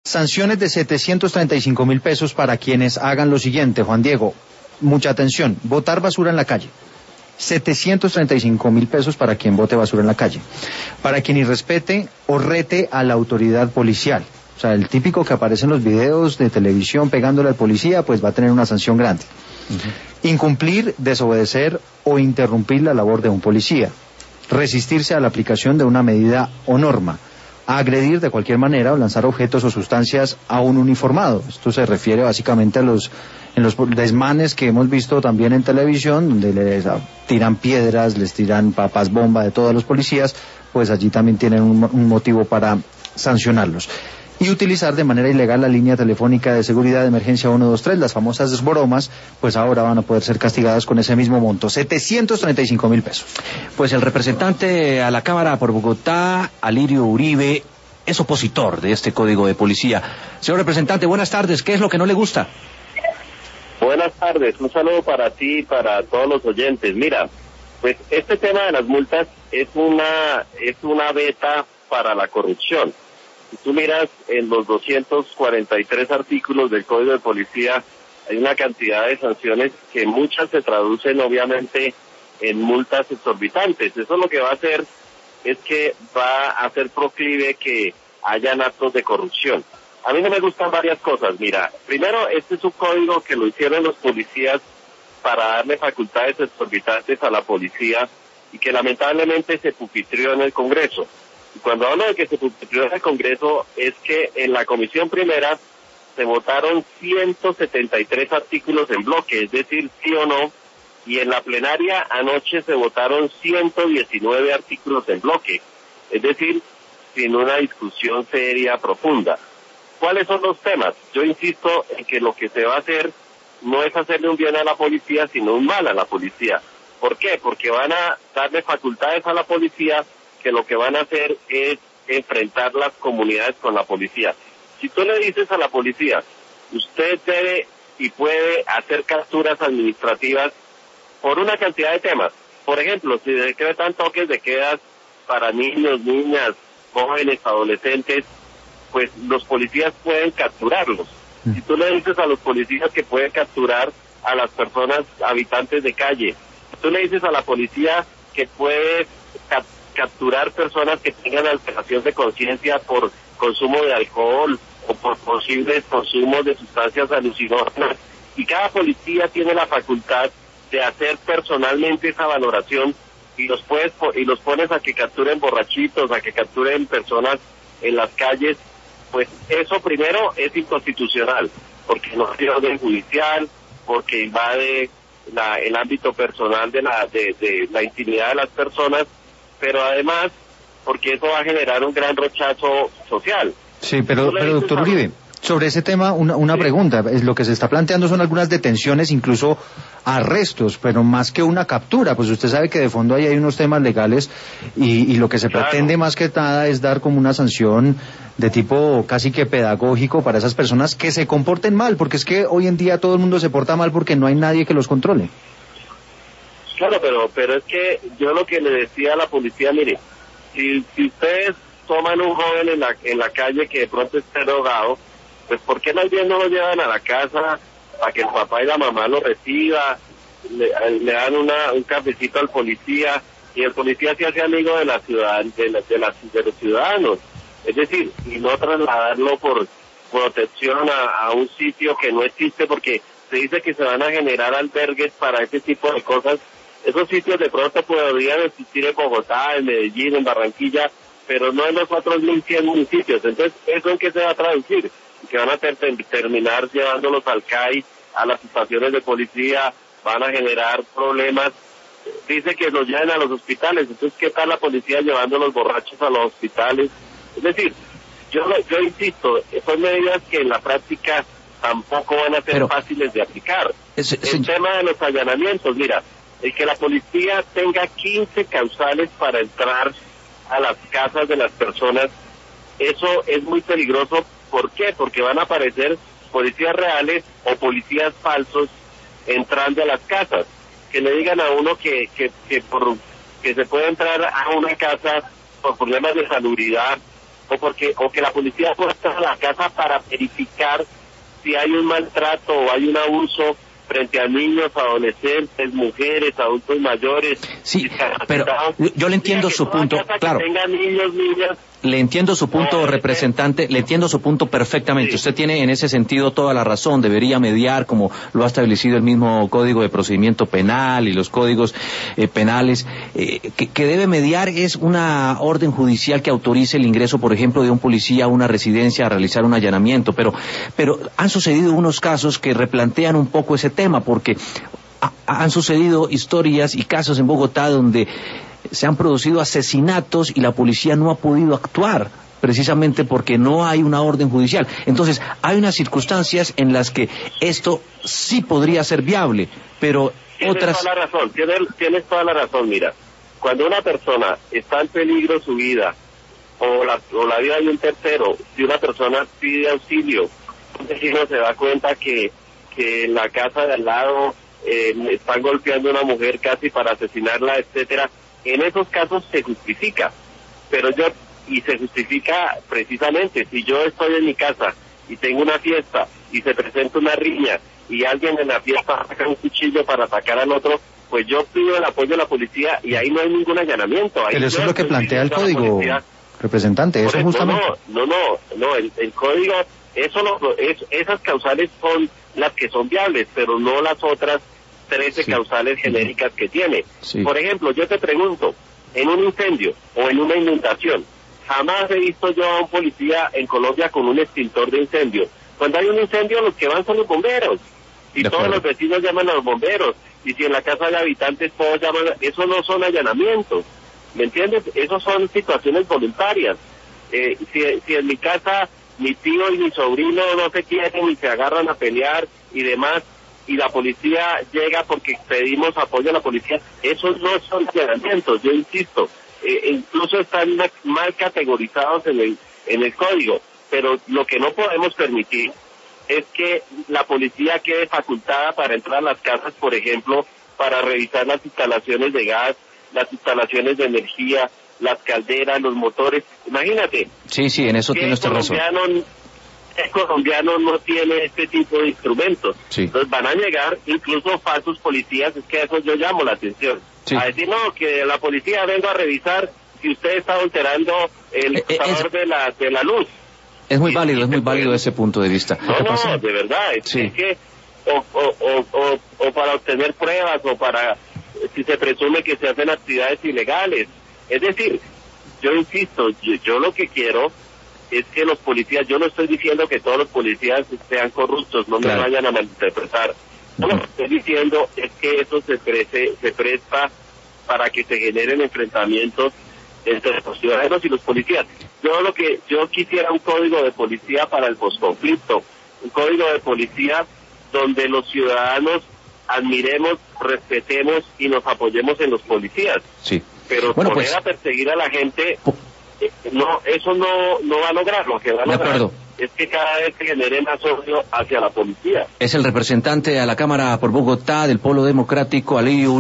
Sanciones de 735.000 pesos para quienes hagan lo siguiente, Juan Diego. Mucha atención, botar basura en la calle. 735.000 pesos para quien bote basura en la calle. Para quien irrespete o rete a la autoridad policial. O sea, el típico que aparece en los videos de televisión pegándole al policía, pues va a tener una sanción grande. Incumplir, desobedecer o interrumpir la labor de un policía. Resistirse a la aplicación de una medida o norma. Agredir de cualquier manera o lanzar objetos o sustancias a un uniformado. Esto se refiere básicamente a los desmanes que hemos visto también en televisión, donde les tiran piedras, les tiran papas bomba de todos los policías, pues allí también tienen un motivo para sancionarlos. Y utilizar de manera ilegal la línea telefónica de seguridad de emergencia 123, las famosas bromas, pues ahora van a poder ser castigadas con ese mismo monto, 735.000 pesos. Pues el representante a la Cámara por Bogotá, Alirio Uribe, es opositor de este código de policía. Señor representante, buenas tardes, ¿qué es lo que no le gusta? Buenas tardes, un saludo para ti y para todos los oyentes. Mira, pues este tema de las multas es una beta para la corrupción. Si tú miras en los 243 artículos del Código de Policía, hay una cantidad de sanciones que muchas se traducen obviamente en multas exorbitantes. Eso lo que va a hacer es que va a hacer proclive que hayan actos de corrupción. A mí no me gustan varias cosas. Mira, primero, este es un código que lo hicieron los policías para darle facultades exorbitantes a la policía y que lamentablemente se pupitrió en el Congreso. Y cuando hablo de que se pupitrió en el Congreso, es que en la Comisión Primera se votaron 173 artículos en bloque, es decir, sí o no, y en la plenaria anoche se votaron 119 artículos en bloque, es decir, sin una discusión seria, profunda. ¿Cuáles son los temas? Yo insisto en que lo que se va a hacer no es hacerle un bien a la policía, sino un mal a la policía. ¿Por qué? Porque van a darle facultades a la policía que lo que van a hacer es enfrentar las comunidades con la policía. Si tú le dices a la policía, usted debe y puede hacer capturas administrativas por una cantidad de temas. Por ejemplo, si decretan toques de quedas para niños, niñas, jóvenes, adolescentes, pues los policías pueden capturarlos. Si tú le dices a los policías que pueden capturar a las personas habitantes de calle, si tú le dices a la policía que puede capturar personas que tengan alteración de conciencia por consumo de alcohol o por posibles consumos de sustancias alucinógenas, y cada policía tiene la facultad de hacer personalmente esa valoración y los pones a que capturen borrachitos, a que capturen personas en las calles, pues eso primero es inconstitucional, porque no es orden judicial, porque invade el ámbito personal de la intimidad de las personas, pero además porque eso va a generar un gran rechazo social. Sí, pero doctor Uribe, sobre ese tema una pregunta. Lo que se está planteando son algunas detenciones, incluso arrestos, pero más que una captura, pues usted sabe que de fondo ahí hay unos temas legales y lo que se pretende más que nada es dar como una sanción de tipo casi que pedagógico para esas personas que se comporten mal, porque es que hoy en día todo el mundo se porta mal porque no hay nadie que los controle. Claro, pero es que yo lo que le decía a la policía, mire, si ustedes toman un joven en la calle que de pronto esté drogado, pues ¿por qué más bien no lo llevan a la casa para que el papá y la mamá lo reciba, le dan un cafecito al policía y el policía se hace amigo de la ciudad, de los ciudadanos? Es decir, y no trasladarlo por protección a un sitio que no existe, porque se dice que se van a generar albergues para ese tipo de cosas. Esos sitios de pronto podrían existir en Bogotá, en Medellín, en Barranquilla, pero no en los 4.100 municipios. Entonces, ¿eso en qué se va a traducir? Que van a terminar llevándolos al CAI, a las estaciones de policía, van a generar problemas. Dice que los lleven a los hospitales, entonces ¿qué tal la policía llevando a los borrachos a los hospitales? Es decir, yo insisto, son medidas que en la práctica tampoco van a ser fáciles de aplicar. El tema de los allanamientos, mira, el que la policía tenga 15 causales para entrar a las casas de las personas, eso es muy peligroso. ¿Por qué? Porque van a aparecer policías reales o policías falsos entrando a las casas, que le digan a uno que se puede entrar a una casa por problemas de salubridad, o que la policía pueda estar a la casa para verificar si hay un maltrato o hay un abuso frente a niños, adolescentes, mujeres, adultos mayores. Sí, pero yo le entiendo su punto, claro. Que tengan niños, niñas. Le entiendo su punto, representante, le entiendo su punto perfectamente. Sí. Usted tiene en ese sentido toda la razón, debería mediar, como lo ha establecido el mismo Código de Procedimiento Penal y los códigos penales. Que debe mediar es una orden judicial que autorice el ingreso, por ejemplo, de un policía a una residencia a realizar un allanamiento, pero han sucedido unos casos que replantean un poco ese tema, porque han sucedido historias y casos en Bogotá donde se han producido asesinatos y la policía no ha podido actuar precisamente porque no hay una orden judicial. Entonces, hay unas circunstancias en las que esto sí podría ser viable, pero otras... Tienes toda la razón, mira. Cuando una persona está en peligro su vida, o la vida de un tercero, si una persona pide auxilio, un vecino se da cuenta que en la casa de al lado están golpeando a una mujer casi para asesinarla, etcétera. En esos casos se justifica, y se justifica precisamente, si yo estoy en mi casa y tengo una fiesta y se presenta una riña y alguien en la fiesta saca un cuchillo para atacar al otro, pues yo pido el apoyo de la policía y ahí no hay ningún allanamiento. Ahí pero eso es lo que plantea el código, representante, eso justamente. No, el código, esas causales son las que son viables, pero no las otras 13 causales genéricas que tiene. Sí. Por ejemplo, yo te pregunto, en un incendio o en una inundación, jamás he visto yo a un policía en Colombia con un extintor de incendio. Cuando hay un incendio, los que van son los bomberos. Y todos los vecinos llaman a los bomberos. Y si en la casa hay habitantes, todos llaman. Eso no son allanamientos. ¿Me entiendes? Eso son situaciones voluntarias. Si en mi casa mi tío y mi sobrino no se quieren y se agarran a pelear y demás, y la policía llega porque pedimos apoyo a la policía, esos no son allanamientos, yo insisto, incluso están mal categorizados en el código, pero lo que no podemos permitir es que la policía quede facultada para entrar a las casas, por ejemplo, para revisar las instalaciones de gas, las instalaciones de energía, las calderas, los motores. Imagínate. Sí, en eso tiene usted razón. El colombiano no tiene este tipo de instrumentos. Sí. Entonces van a llegar incluso falsos policías, es que a eso yo llamo la atención. Sí. A decir, no, que la policía venga a revisar si usted está alterando el contador de la luz. Es muy válido ese punto de vista. No, de verdad, es que o para obtener pruebas o para, si se presume que se hacen actividades ilegales. Es decir, yo insisto, yo lo que quiero es que los policías, yo no estoy diciendo que todos los policías sean corruptos, no me vayan a malinterpretar. Lo que estoy diciendo es que eso se presta para que se generen enfrentamientos entre los ciudadanos y los policías. Yo quisiera un código de policía para el posconflicto, un código de policía donde los ciudadanos admiremos, respetemos y nos apoyemos en los policías. Sí. Pero a perseguir a la gente, no, eso no va a lograr. Lo que va a lograr es que cada vez se genere más odio hacia la policía. Es el representante a la Cámara por Bogotá del Polo Democrático, Alirio